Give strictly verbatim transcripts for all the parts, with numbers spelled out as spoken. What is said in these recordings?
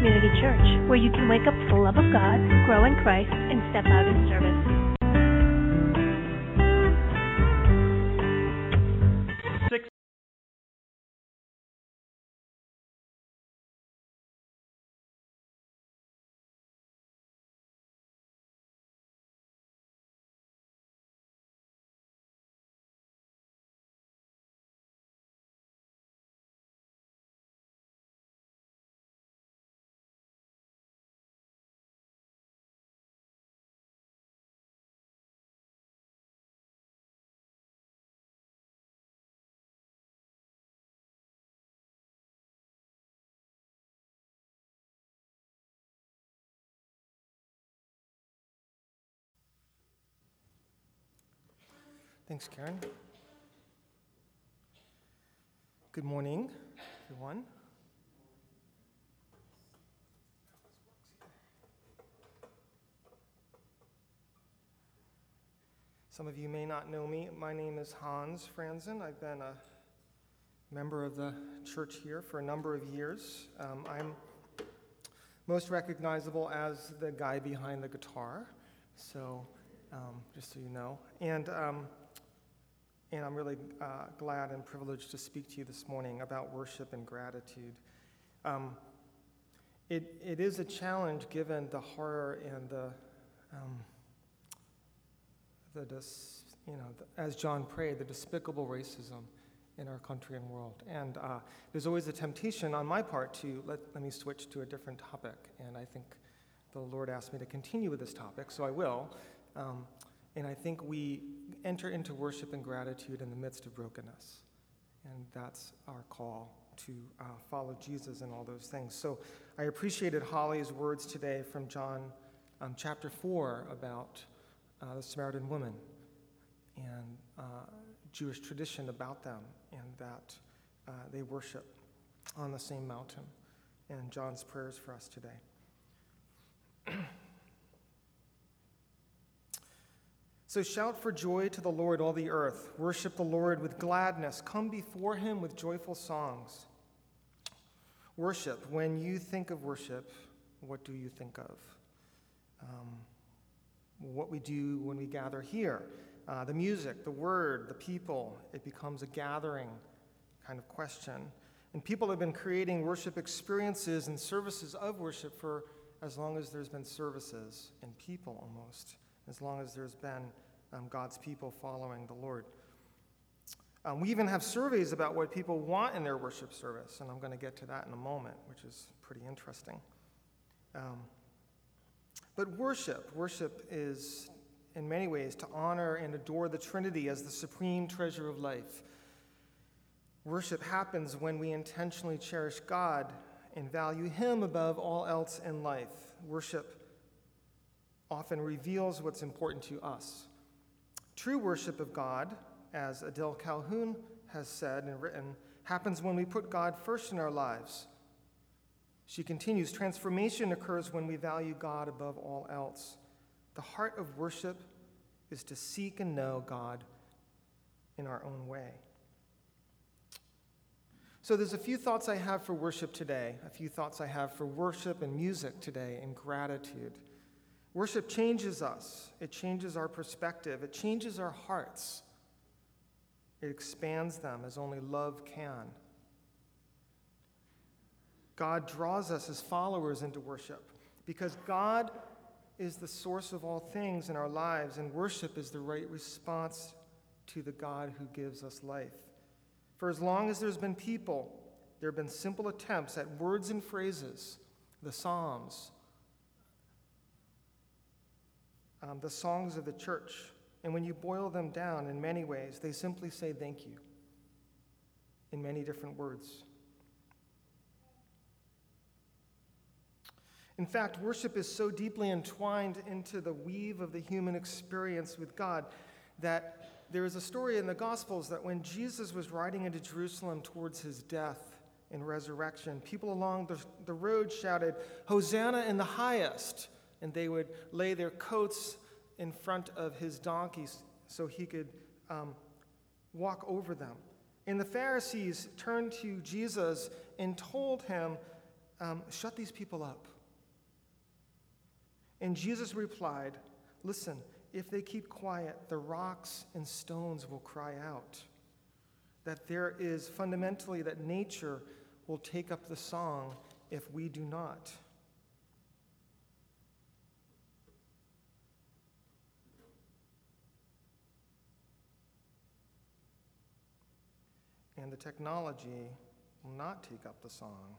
Community Church, where you can wake up to the love of God, grow in Christ, and step out in service. Six. Thanks, Karen. Good morning, everyone. Some of you may not know me. My name is Hans Franzen. I've been a member of the church here for a number of years. Um, I'm most recognizable as the guy behind the guitar, so um, just so you know. And um, And I'm really uh, glad and privileged to speak to you this morning about worship and gratitude. Um, it it is a challenge given the horror and the um, the dis, you know the, as John prayed, the despicable racism in our country and world. And uh, there's always a temptation on my part to let let me switch to a different topic. And I think the Lord asked me to continue with this topic, so I will. Um, And I think we enter into worship and gratitude in the midst of brokenness. And that's our call to uh, follow Jesus in all those things. So I appreciated Holly's words today from John um, chapter four about uh, the Samaritan woman and uh, Jewish tradition about them, and that uh, they worship on the same mountain, and John's prayers for us today. So shout for joy to the Lord, all the earth. Worship the Lord with gladness. Come before him with joyful songs. Worship. When you think of worship, what do you think of? Um, what we do when we gather here. Uh, the music, the word, the people. It becomes a gathering kind of question. And people have been creating worship experiences and services of worship for as long as there's been services and people almost. As long as there's been um, God's people following the Lord. Um, we even have surveys about what people want in their worship service, and I'm going to get to that in a moment, which is pretty interesting. Um, but worship, worship is in many ways to honor and adore the Trinity as the supreme treasure of life. Worship happens when we intentionally cherish God and value him above all else in life. Worship often reveals what's important to us. True worship of God, as Adele Calhoun has said and written, happens when we put God first in our lives. She continues, transformation occurs when we value God above all else. The heart of worship is to seek and know God in our own way. So there's a few thoughts I have for worship today, a few thoughts I have for worship and music today and gratitude. Worship changes us. It changes our perspective. It changes our hearts. It expands them as only love can. God draws us as followers into worship because God is the source of all things in our lives, and worship is the right response to the God who gives us life. For as long as there's been people, there have been simple attempts at words and phrases, the Psalms, Um, the songs of the church, and when you boil them down in many ways, they simply say thank you in many different words. In fact, worship is so deeply entwined into the weave of the human experience with God that there is a story in the Gospels that when Jesus was riding into Jerusalem towards his death and resurrection, people along the, the road shouted, "Hosanna in the highest!" And they would lay their coats in front of his donkeys so he could um, walk over them. And the Pharisees turned to Jesus and told him um, shut these people up. And Jesus replied, listen, if they keep quiet, the rocks and stones will cry out. That there is fundamentally that nature will take up the song if we do not. And the technology will not take up the song.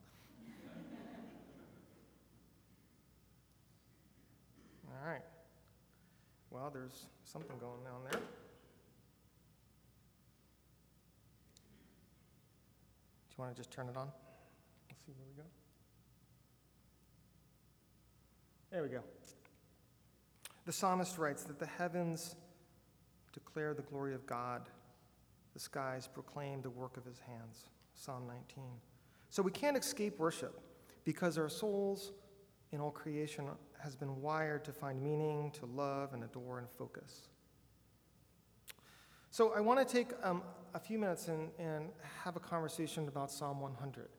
All right. Well, there's something going on there. Do you want to just turn it on? Let's see where we go. There we go. The psalmist writes that the heavens declare the glory of God. The skies proclaim the work of his hands. Psalm nineteen. So we can't escape worship because our souls in all creation has been wired to find meaning, to love and adore and focus. So I want to take um, a few minutes and, and have a conversation about Psalm one hundred.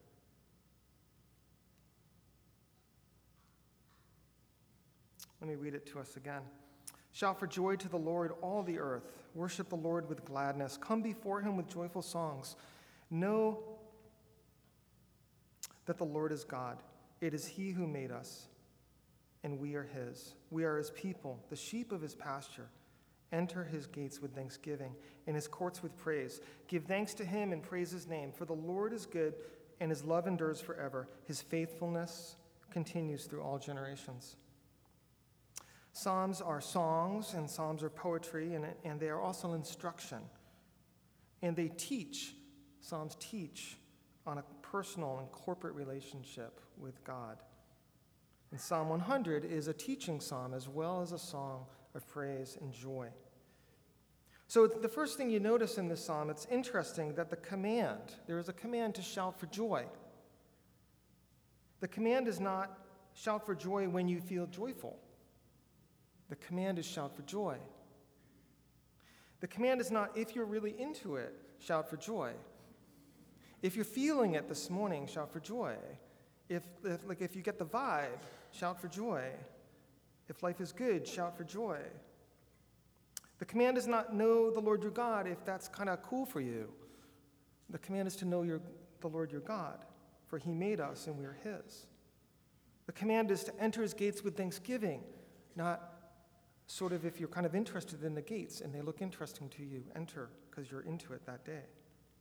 Let me read it to us again. Shout for joy to the Lord, all the earth. Worship the Lord with gladness. Come before him with joyful songs. Know that the Lord is God. It is he who made us, and we are his. We are his people, the sheep of his pasture. Enter his gates with thanksgiving, and his courts with praise. Give thanks to him and praise his name, for the Lord is good, and his love endures forever. His faithfulness continues through all generations. Psalms are songs, and psalms are poetry, and, and they are also instruction. And they teach, psalms teach on a personal and corporate relationship with God. And Psalm one hundred is a teaching psalm as well as a song of praise and joy. So the first thing you notice in this psalm, it's interesting that the command, there is a command to shout for joy. The command is not shout for joy when you feel joyful. The command is shout for joy. The command is not if you're really into it, shout for joy. If you're feeling it this morning, shout for joy. If, if like if you get the vibe, shout for joy. If life is good, shout for joy. The command is not know the Lord your God if that's kind of cool for you. The command is to know your, the Lord your God, for he made us and we are his. The command is to enter his gates with thanksgiving, not sort of if you're kind of interested in the gates and they look interesting to you, enter because you're into it that day.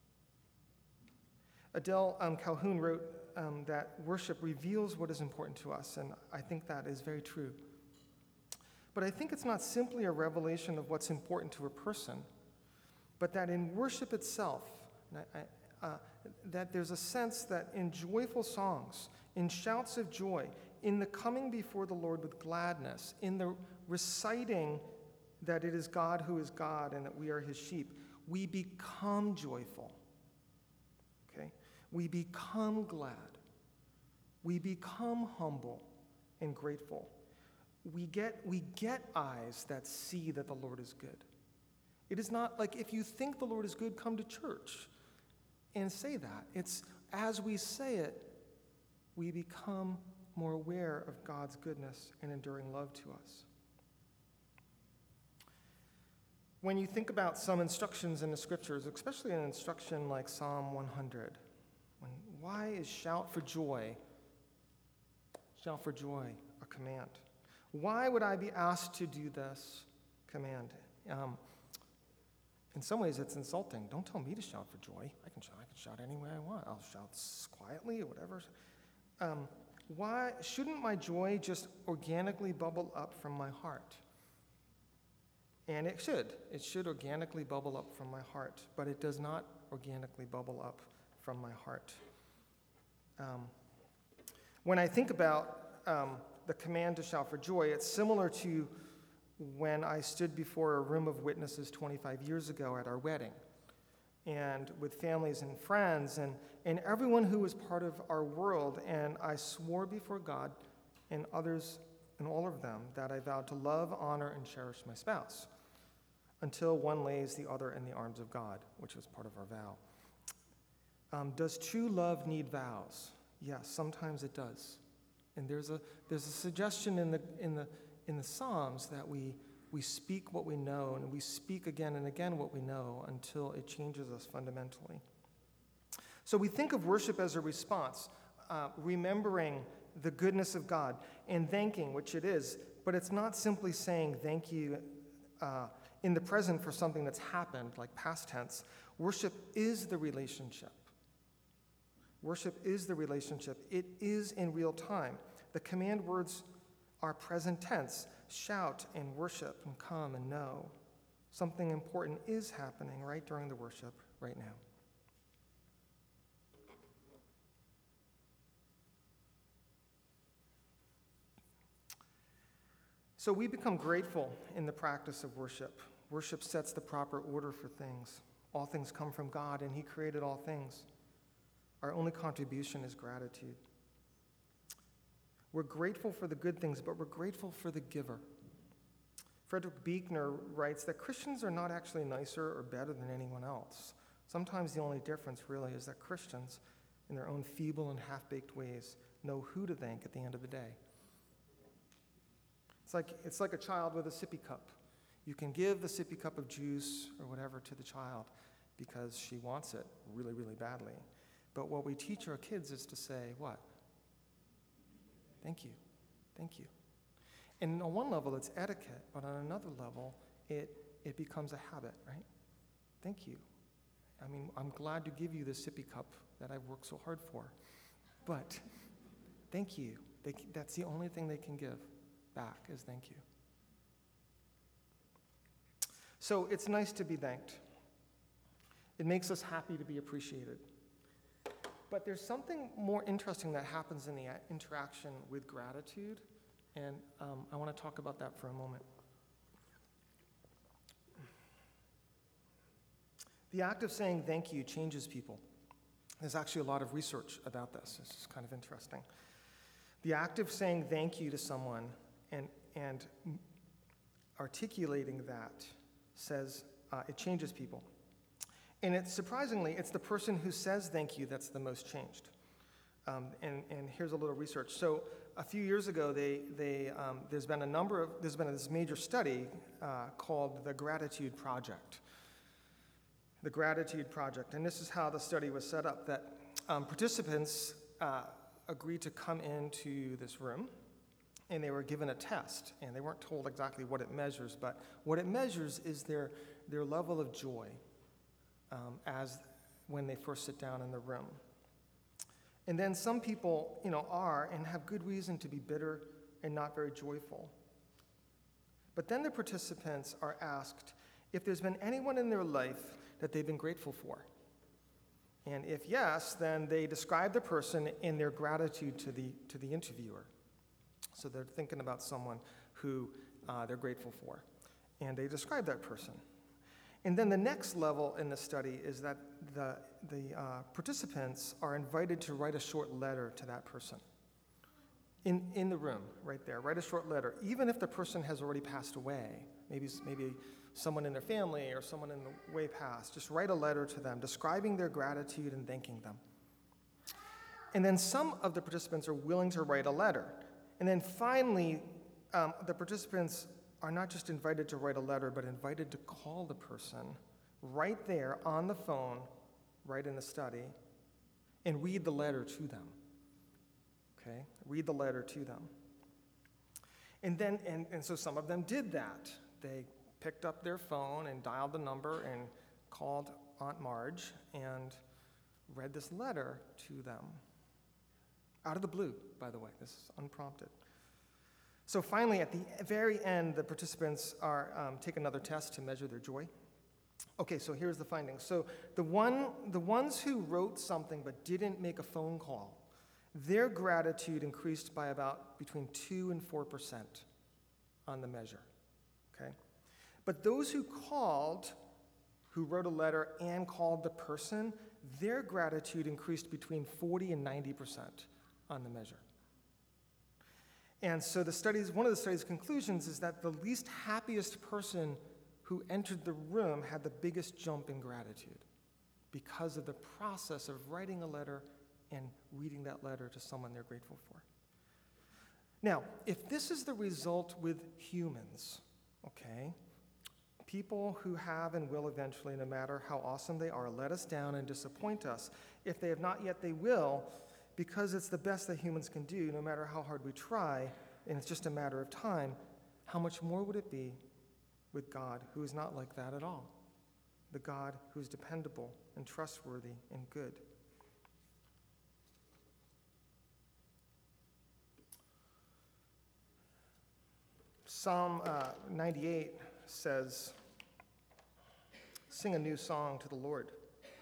Adele um, Calhoun wrote um, that worship reveals what is important to us, and I think that is very true. But I think it's not simply a revelation of what's important to a person, but that in worship itself, I, uh, that there's a sense that in joyful songs, in shouts of joy, in the coming before the Lord with gladness, in the reciting that it is God who is God and that we are his sheep, we become joyful. Okay? We become glad. We become humble and grateful. We get, we get eyes that see that the Lord is good. It is not like if you think the Lord is good, come to church and say that. It's as we say it, we become more aware of God's goodness and enduring love to us. When you think about some instructions in the scriptures, especially an instruction like Psalm one hundred, when, why is shout for joy, shout for joy, a command? Why would I be asked to do this command? Um, in some ways, it's insulting. Don't tell me to shout for joy. I can shout, I can shout any way I want. I'll shout quietly or whatever. Um, why shouldn't my joy just organically bubble up from my heart? And it should. It should organically bubble up from my heart, but it does not organically bubble up from my heart. Um, when I think about um, the command to shout for joy, it's similar to when I stood before a room of witnesses twenty-five years ago at our wedding, and with families and friends, and, and everyone who was part of our world, and I swore before God and others, and all of them, that I vowed to love, honor, and cherish my spouse, until one lays the other in the arms of God, which was part of our vow. Um, does true love need vows? Yes, sometimes it does. And there's a there's a suggestion in the in the in the Psalms that we we speak what we know, and we speak again and again what we know until it changes us fundamentally. So we think of worship as a response, uh, remembering the goodness of God and thanking, which it is, but it's not simply saying thank you uh, in the present for something that's happened, like past tense. Worship is the relationship. Worship is the relationship. It is in real time. The command words are present tense: shout and worship and come and know. Something important is happening right during the worship right now. So we become grateful in the practice of worship. Worship sets the proper order for things. All things come from God, and He created all things. Our only contribution is gratitude. We're grateful for the good things, but we're grateful for the giver. Frederick Buechner writes that Christians are not actually nicer or better than anyone else. Sometimes the only difference really is that Christians, in their own feeble and half-baked ways, know who to thank at the end of the day. It's like, it's like a child with a sippy cup. You can give the sippy cup of juice or whatever to the child because she wants it really, really badly. But what we teach our kids is to say, what? Thank you. Thank you. And on one level, it's etiquette, but on another level, it, it becomes a habit, right? Thank you. I mean, I'm glad to give you this sippy cup that I've worked so hard for. But thank you. They, that's the only thing they can give back is thank you. So it's nice to be thanked. It makes us happy to be appreciated. But there's something more interesting that happens in the interaction with gratitude, and um, I want to talk about that for a moment. The act of saying thank you changes people. There's actually a lot of research about this. This is kind of interesting. The act of saying thank you to someone and, and articulating that says uh, it changes people. And it's surprisingly, it's the person who says thank you that's the most changed. Um, and, and here's a little research. So a few years ago, they, they, um, there's been a number of, there's been this major study uh, called the Gratitude Project. The Gratitude Project. And this is how the study was set up, that um, participants uh, agreed to come into this room, and they were given a test. And they weren't told exactly what it measures, but what it measures is their, their level of joy. Um, as when they first sit down in the room. And then some people, you know, are and have good reason to be bitter and not very joyful. But then the participants are asked if there's been anyone in their life that they've been grateful for. And if yes, then they describe the person in their gratitude to the, to the interviewer. So they're thinking about someone who uh, they're grateful for. And they describe that person. And then the next level in the study is that the, the uh, participants are invited to write a short letter to that person in, in the room, right there. Write a short letter, even if the person has already passed away, maybe, maybe someone in their family or someone in the way past. Just write a letter to them, describing their gratitude and thanking them. And then some of the participants are willing to write a letter. And then finally, um, the participants are not just invited to write a letter, but invited to call the person right there on the phone, right in the study, and read the letter to them. Okay? Read the letter to them. And then, and, and so some of them did that. They picked up their phone and dialed the number and called Aunt Marge and read this letter to them. Out of the blue, by the way. This is unprompted. So finally, at the very end, the participants are um, take another test to measure their joy. Okay, so here's the findings. So the one, the ones who wrote something but didn't make a phone call, their gratitude increased by about between two and four percent on the measure. Okay, but those who called, who wrote a letter and called the person, their gratitude increased between forty and ninety percent on the measure. And so the studies, one of the study's conclusions is that the least happiest person who entered the room had the biggest jump in gratitude because of the process of writing a letter and reading that letter to someone they're grateful for. Now, if this is the result with humans, okay, people who have and will eventually, no matter how awesome they are, let us down and disappoint us. If they have not yet, they will, because it's the best that humans can do, no matter how hard we try, and it's just a matter of time. How much more would it be with God, who is not like that at all? The God who is dependable and trustworthy and good. Psalm uh, ninety-eight says, "Sing a new song to the Lord."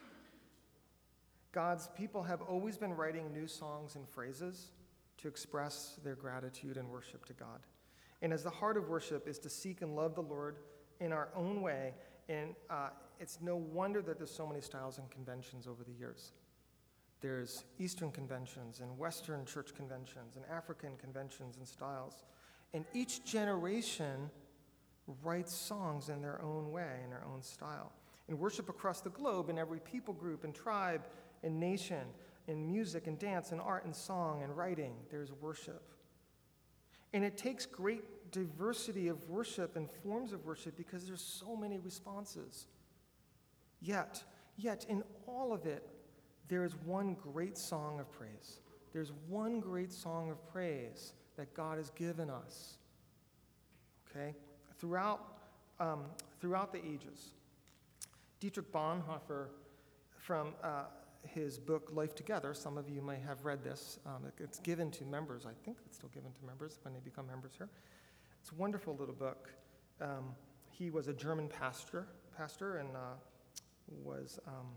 God's people have always been writing new songs and phrases to express their gratitude and worship to God. And as the heart of worship is to seek and love the Lord in our own way, and uh, it's no wonder that there's so many styles and conventions over the years. There's Eastern conventions and Western church conventions and African conventions and styles. And each generation writes songs in their own way, in their own style. And worship across the globe, in every people group and tribe and nation, in music and dance and art and song and writing, there's worship. And it takes great diversity of worship and forms of worship because there's so many responses. Yet, yet in all of it, there is one great song of praise. There's one great song of praise that God has given us, okay, throughout, um, throughout the ages. Dietrich Bonhoeffer, from uh, his book, Life Together, some of you may have read this. Um, it's given to members. I think it's still given to members when they become members here. It's a wonderful little book. Um, he was a German pastor, pastor and uh, was um,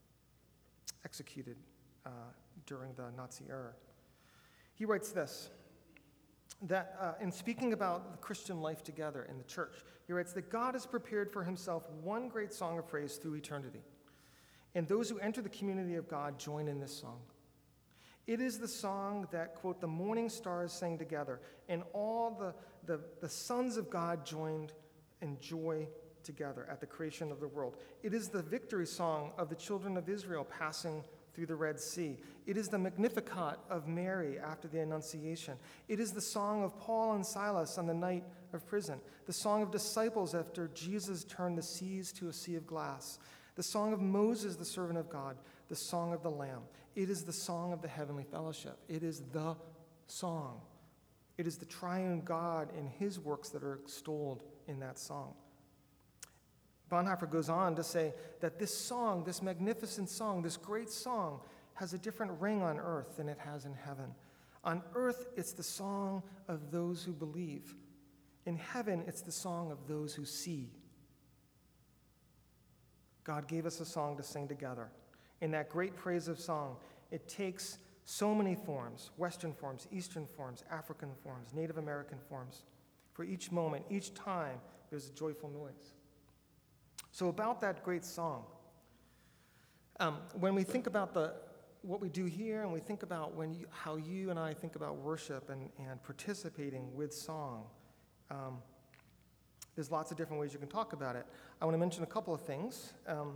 executed uh, during the Nazi era. He writes this, that uh, in speaking about the Christian life together in the church, he writes that God has prepared for himself one great song of praise through eternity. And those who enter the community of God join in this song. It is the song that, quote, the morning stars sang together, and all the, the, the sons of God joined in joy together at the creation of the world. It is the victory song of the children of Israel passing through the Red Sea. It is the Magnificat of Mary after the Annunciation. It is the song of Paul and Silas on the night of prison. The song of disciples after Jesus turned the seas to a sea of glass. The song of Moses, the servant of God. The song of the Lamb. It is the song of the heavenly fellowship. It is the song. It is the triune God and his works that are extolled in that song. Bonhoeffer goes on to say that this song, this magnificent song, this great song, has a different ring on earth than it has in heaven. On earth, it's the song of those who believe. In heaven, it's the song of those who see. God gave us a song to sing together. In that great praise of song, it takes so many forms, Western forms, Eastern forms, African forms, Native American forms. For each moment, each time, there's a joyful noise. So about that great song, um, when we think about the what we do here, and we think about when you, how you and I think about worship and, and participating with song, um, there's lots of different ways you can talk about it. I want to mention a couple of things. Um,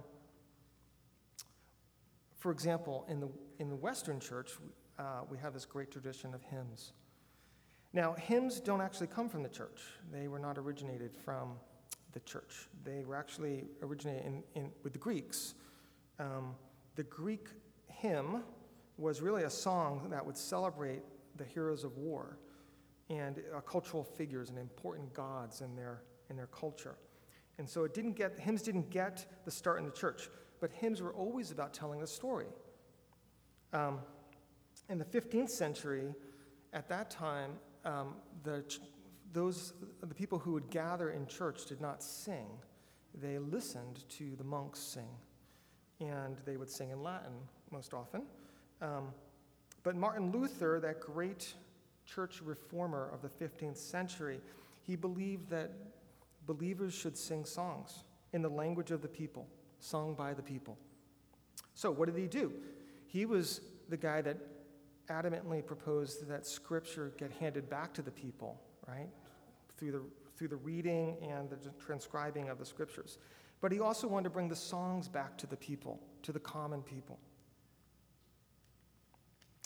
for example, in the in the Western church, uh, we have this great tradition of hymns. Now, hymns don't actually come from the church. They were not originated from the church. They were actually originated in, in, with the Greeks. Um, the Greek hymn was really a song that would celebrate the heroes of war and uh, cultural figures and important gods in their in their culture. And so it didn't get hymns didn't get the start in the church, but hymns were always about telling a story. Um, in the fifteenth century, at that time, um, the Those, the people who would gather in church did not sing. They listened to the monks sing, and they would sing in Latin most often. Um, but Martin Luther, that great church reformer of the fifteenth century, he believed that believers should sing songs in the language of the people, sung by the people. So what did he do? He was the guy that adamantly proposed that Scripture get handed back to the people, right? Through the through the reading and the transcribing of the Scriptures. But he also wanted to bring the songs back to the people, to the common people.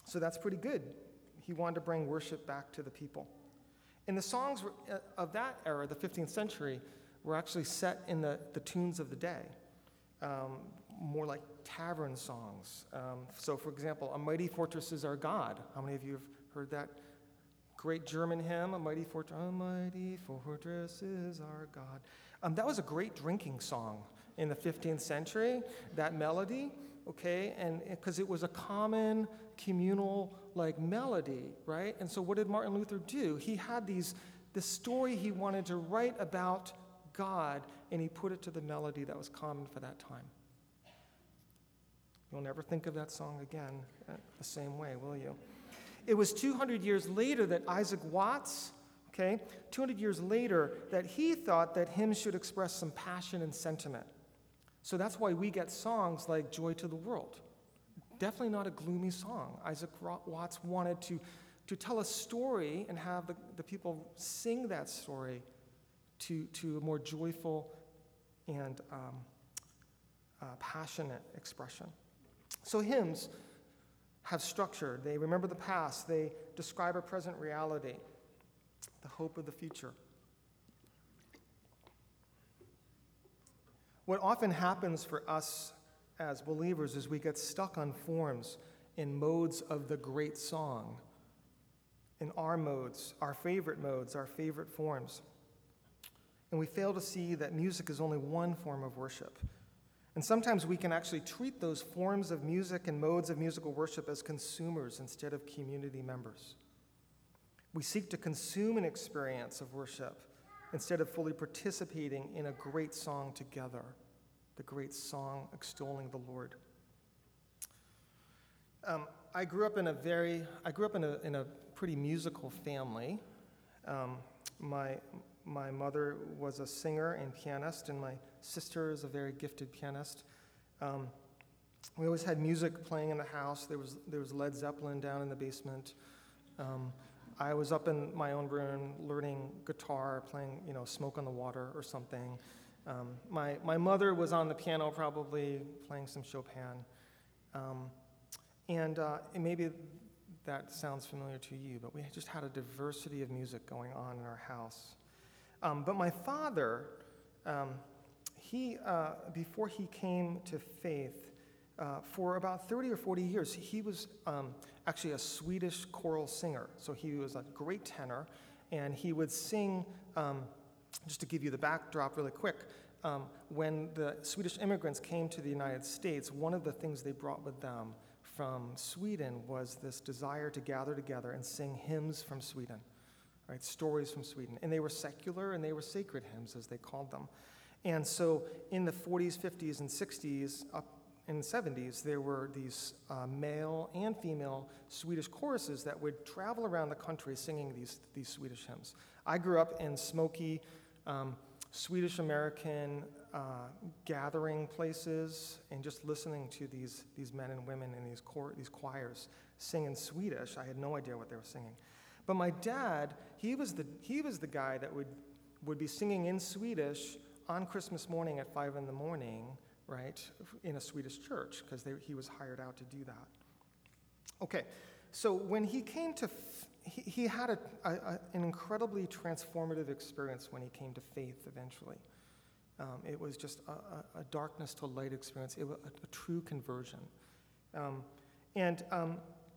So that's pretty good. He wanted to bring worship back to the people. And the songs of that era, the fifteenth century, were actually set in the, the tunes of the day, um, more like tavern songs. Um, so, for example, A Mighty Fortress is Our God. How many of you have heard that great German hymn, A Mighty Fortress, A Mighty Fortress is Our God? Um, that was a great drinking song in the fifteenth century, that melody, okay? And because it was a common communal like melody, right? And so what did Martin Luther do? He had these this story he wanted to write about God, and he put it to the melody that was common for that time. You'll never think of that song again the same way, will you? It was two hundred years later that Isaac Watts, okay, two hundred years later, that he thought that hymns should express some passion and sentiment. So that's why we get songs like Joy to the World. Definitely not a gloomy song. Isaac Watts wanted to, to tell a story and have the, the people sing that story to, to a more joyful and um, uh, passionate expression. So hymns have structure. They remember the past. They describe a present reality, the hope of the future. What often happens for us as believers is we get stuck on forms in modes of the great song, in our modes, our favorite modes, our favorite forms. And we fail to see that music is only one form of worship. And sometimes we can actually treat those forms of music and modes of musical worship as consumers instead of community members. We seek to consume an experience of worship instead of fully participating in a great song together, the great song extolling the Lord. Um, I grew up in a very, I grew up in a in a pretty musical family. Um, my my mother was a singer and pianist, and my sister is a very gifted pianist. Um, we always had music playing in the house. There was there was Led Zeppelin down in the basement. Um, I was up in my own room learning guitar, playing, you know, Smoke on the Water or something. Um, my my mother was on the piano, probably playing some Chopin, um, and, uh, and maybe that sounds familiar to you. But we just had a diversity of music going on in our house. Um, but my father, um, he uh, before he came to faith, uh, for about thirty or forty years, he was um, actually a Swedish choral singer. So he was a great tenor, and he would sing. Um, Just to give you the backdrop really quick, um, when the Swedish immigrants came to the United States, one of the things they brought with them from Sweden was this desire to gather together and sing hymns from Sweden, right? Stories from Sweden. And they were secular and they were sacred hymns, as they called them. And so in the forties, fifties, and sixties, up in the seventies, there were these uh, male and female Swedish choruses that would travel around the country singing these, these Swedish hymns. I grew up in smoky um, Swedish-American uh, gathering places and just listening to these, these men and women in these, cor- these choirs sing in Swedish. I had no idea what they were singing. But my dad, he was the, he was the guy that would, would be singing in Swedish on Christmas morning at five in the morning, right, in a Swedish church, because he was hired out to do that. Okay, so when he came to, f- he, he had a, a, a, an incredibly transformative experience when he came to faith eventually. Um, it was just a, a, a darkness to light experience, it was a, a true conversion. Um, and, um,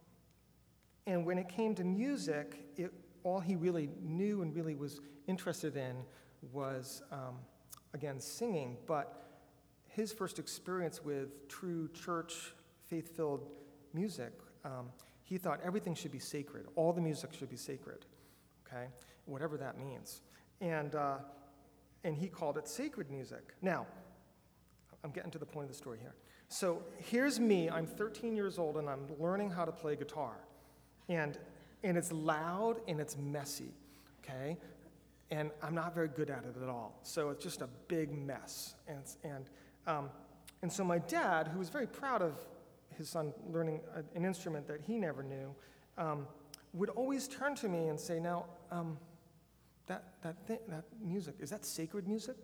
and when it came to music, it, all he really knew and really was interested in was, um, again, singing, but his first experience with true church, faith-filled music, um, he thought everything should be sacred. All the music should be sacred, okay? Whatever that means. And, uh, and he called it sacred music. Now, I'm getting to the point of the story here. So here's me. I'm thirteen years old, and I'm learning how to play guitar. And, and it's loud, and it's messy, okay? And I'm not very good at it at all. So it's just a big mess. And, and Um, and so my dad, who was very proud of his son learning a, an instrument that he never knew, um, would always turn to me and say, now, um, that, that, thi- that music, is that sacred music?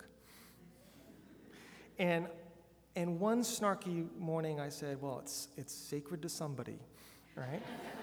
And, and one snarky morning I said, well, it's, it's sacred to somebody. right?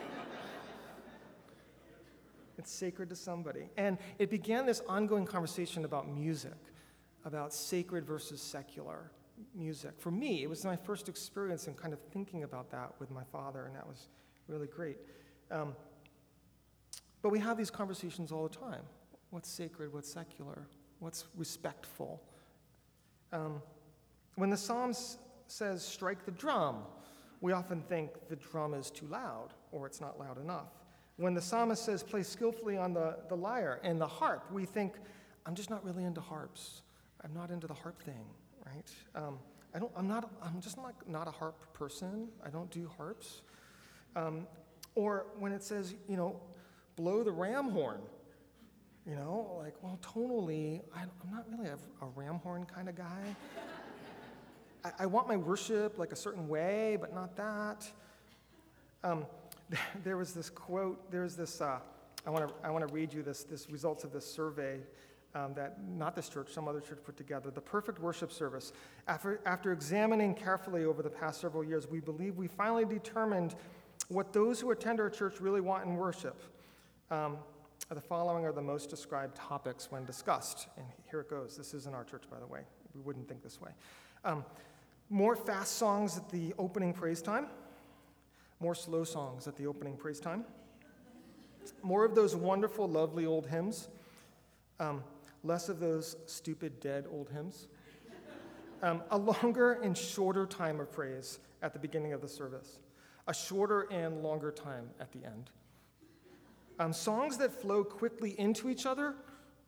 It's sacred to somebody. And it began this ongoing conversation about music, about sacred versus secular music. For me, it was my first experience in kind of thinking about that with my father, and that was really great. Um, but we have these conversations all the time. What's sacred? What's secular? What's respectful? Um, when the Psalms says, strike the drum, we often think the drum is too loud or it's not loud enough. When the psalmist says, play skillfully on the, the lyre and the harp, we think, I'm just not really into harps. I'm not into the harp thing, right? Um, I don't, I'm not, I'm just not, not a harp person. I don't do harps. Um, or when it says, you know, blow the ram horn, you know, like, well, tonally, I, I'm not really a, a ram horn kind of guy. I, I want my worship like a certain way, but not that. Um, there was this quote, there's this, uh, I want to I want to read you this, this results of this survey um, that not this church, some other church put together. The perfect worship service. After, after examining carefully over the past several years, we believe we finally determined what those who attend our church really want in worship. Um, the following are the most described topics when discussed. And here it goes. This isn't our church, by the way. We wouldn't think this way. Um, more fast songs at the opening praise time. More slow songs at the opening praise time. More of those wonderful, lovely old hymns. Um, less of those stupid, dead old hymns. Um, a longer and shorter time of praise at the beginning of the service. A shorter and longer time at the end. Um, songs that flow quickly into each other.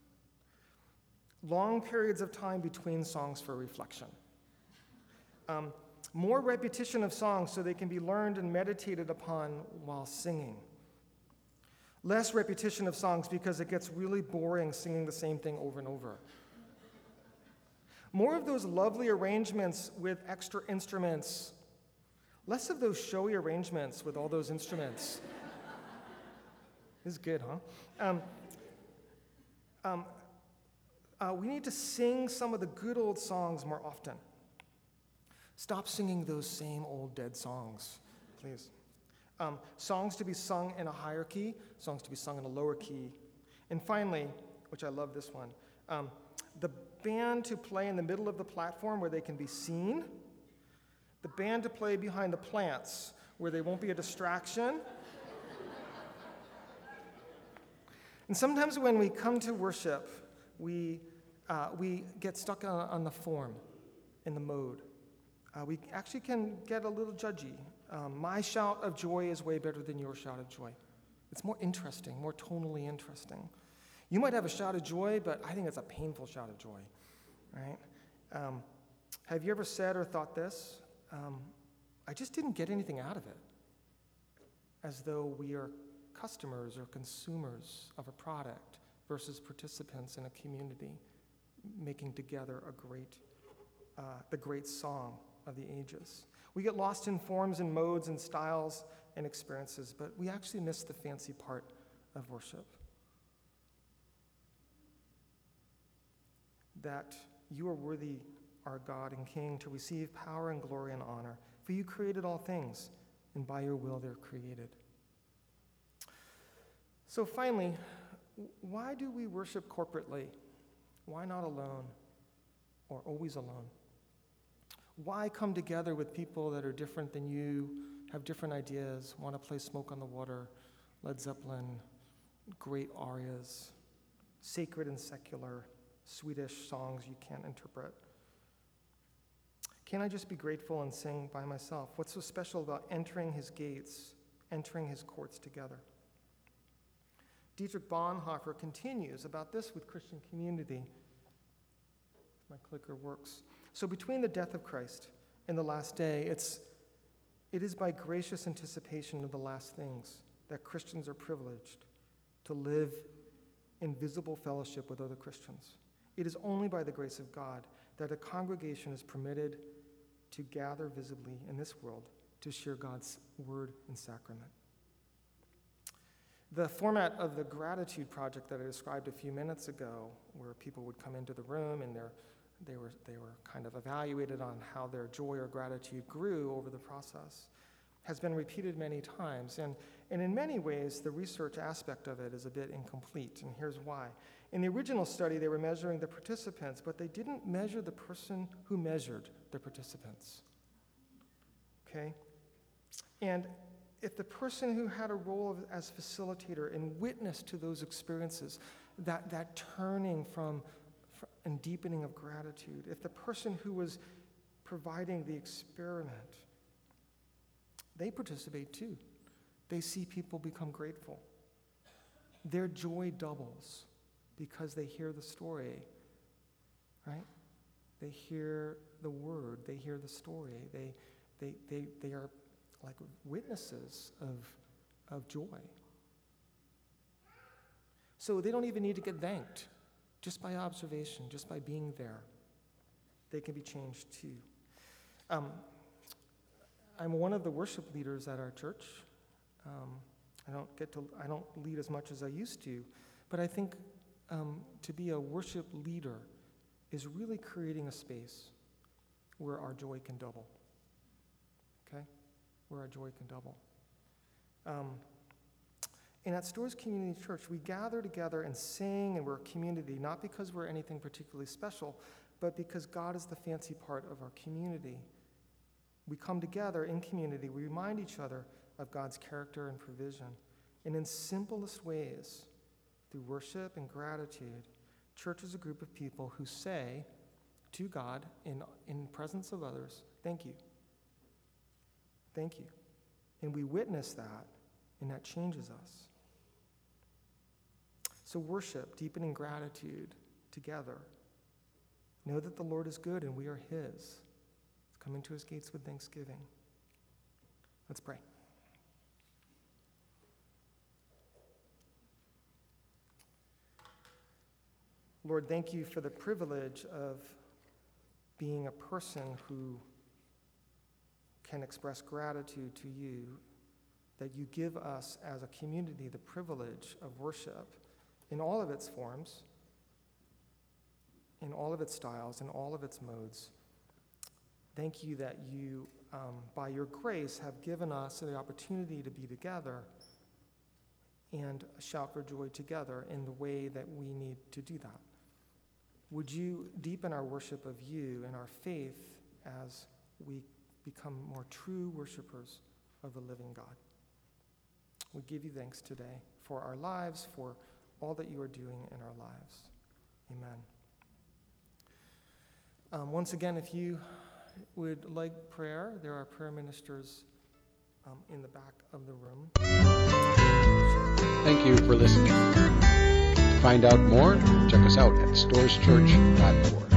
Long periods of time between songs for reflection. Um, more repetition of songs so they can be learned and meditated upon while singing. Less repetition of songs because it gets really boring singing the same thing over and over. More of those lovely arrangements with extra instruments. Less of those showy arrangements with all those instruments. This is good, huh? Um, um, uh, we need to sing some of the good old songs more often. Stop singing those same old dead songs, please. Um, songs to be sung in a higher key, songs to be sung in a lower key. And finally, which I love this one, um, the band to play in the middle of the platform where they can be seen, the band to play behind the plants where they won't be a distraction. And sometimes when we come to worship, we, uh, we get stuck on, on the form, in the mode. Uh, we actually can get a little judgy. Um, my shout of joy is way better than your shout of joy. It's more interesting, more tonally interesting. You might have a shout of joy, but I think it's a painful shout of joy, right? Um, have you ever said or thought this? Um, I just didn't get anything out of it. As though we are customers or consumers of a product versus participants in a community making together a great, uh, the great song of the ages. We get lost in forms and modes and styles and experiences, but we actually miss the fancy part of worship. That you are worthy, our God and King, to receive power and glory and honor, for you created all things, and by your will they're created. So finally, why do we worship corporately? Why not alone or always alone? Why come together with people that are different than you, have different ideas, want to play Smoke on the Water, Led Zeppelin, great arias, sacred and secular, Swedish songs you can't interpret? Can't I just be grateful and sing by myself? What's so special about entering his gates, entering his courts together? Dietrich Bonhoeffer continues about this with Christian community. My clicker works. So between the death of Christ and the last day, it's, it is by gracious anticipation of the last things that Christians are privileged to live in visible fellowship with other Christians. It is only by the grace of God that a congregation is permitted to gather visibly in this world to share God's word and sacrament. The format of the gratitude project that I described a few minutes ago, where people would come into the room and they're They were, they were kind of evaluated on how their joy or gratitude grew over the process, has been repeated many times. And, and in many ways, the research aspect of it is a bit incomplete, and here's why. In the original study, they were measuring the participants, but they didn't measure the person who measured the participants. Okay? And if the person who had a role of, as facilitator and witness to those experiences, that, that turning from, from and deepening of gratitude, if the person who was providing the experiment, they participate too. They see people become grateful. Their joy doubles because they hear the story, right? They hear the word, they hear the story. They, they, they, they are like witnesses of, of joy. So they don't even need to get thanked. Just by observation, just by being there, they can be changed too. Um, I'm one of the worship leaders at our church. Um, I don't get to, I don't lead as much as I used to, but I think um, to be a worship leader is really creating a space where our joy can double. Okay? Where our joy can double. Um, and at Storrs Community Church, we gather together and sing, and we're a community, not because we're anything particularly special, but because God is the fancy part of our community. We come together in community, we remind each other of God's character and provision. And in simplest ways, through worship and gratitude, church is a group of people who say to God in, in presence of others, thank you. Thank you. And we witness that, and that changes us. So worship, deepening gratitude together. Know that the Lord is good and we are his. Come into his gates with thanksgiving. Let's pray. Lord, thank you for the privilege of being a person who can express gratitude to you, that you give us as a community the privilege of worship in all of its forms, in all of its styles, in all of its modes. Thank you that you, um, by your grace, have given us the opportunity to be together and shout for joy together in the way that we need to do that. Would you deepen our worship of you and our faith as we become more true worshipers of the living God? We give you thanks today for our lives, for all that you are doing in our lives. Amen. Um, once again, if you would like prayer, there are prayer ministers um, in the back of the room. Thank you for listening. To find out more, check us out at storrs church dot org.